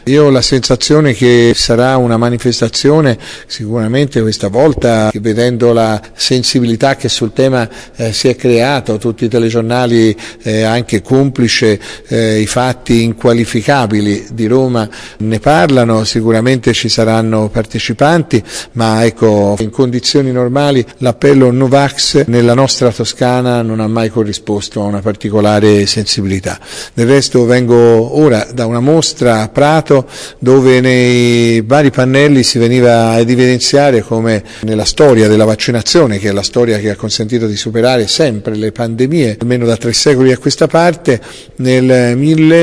Io ho la sensazione che sarà una manifestazione sicuramente questa volta, vedendo la sensibilità che sul tema si è creato, tutti i telegiornali anche complice i fatti inqualificabili di Roma ne parlano, sicuramente ci saranno partecipanti, ma ecco, in condizioni normali l'appello Novax nella nostra Toscana non ha mai corrisposto a una particolare sensibilità. Del resto vengo ora da una mostra a Prato dove nei vari pannelli si veniva ad evidenziare come nella storia della vaccinazione, che è la storia che ha consentito di superare sempre le pandemie, almeno da 3 secoli a questa parte, nel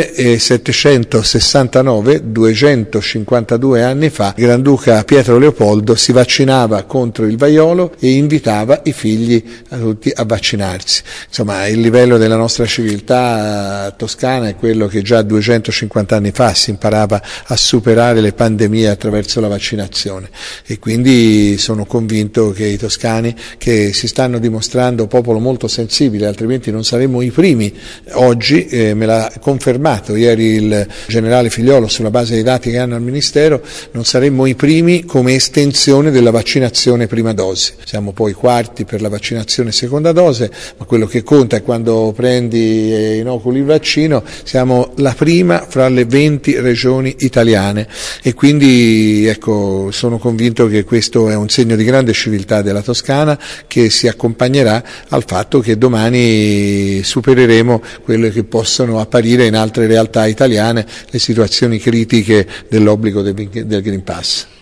1769, 252 anni fa, il Granduca Pietro Leopoldo si vaccinava contro il vaiolo e invitava i figli a tutti a vaccinarsi. Insomma, il livello della nostra civiltà toscana è quello che già 250 anni fa si imparava a superare le pandemie attraverso la vaccinazione, e quindi sono convinto che i toscani, che si stanno dimostrando popolo molto sensibile, altrimenti non saremmo i primi. Oggi me l'ha confermato ieri il generale Figliuolo sulla base dei dati che hanno al Ministero, non saremmo i primi come estensione della vaccinazione prima dose, siamo poi quarti per la vaccinazione seconda dose, ma quello che conta è quando prendi e inoculi il vaccino, siamo la prima fra le 20 regioni italiane, e quindi ecco, sono convinto che questo è un segno di grande civiltà della Toscana, che si accompagnerà al fatto che domani supereremo quelle che possono apparire in altre realtà italiane, le situazioni critiche dell'obbligo del Green Pass.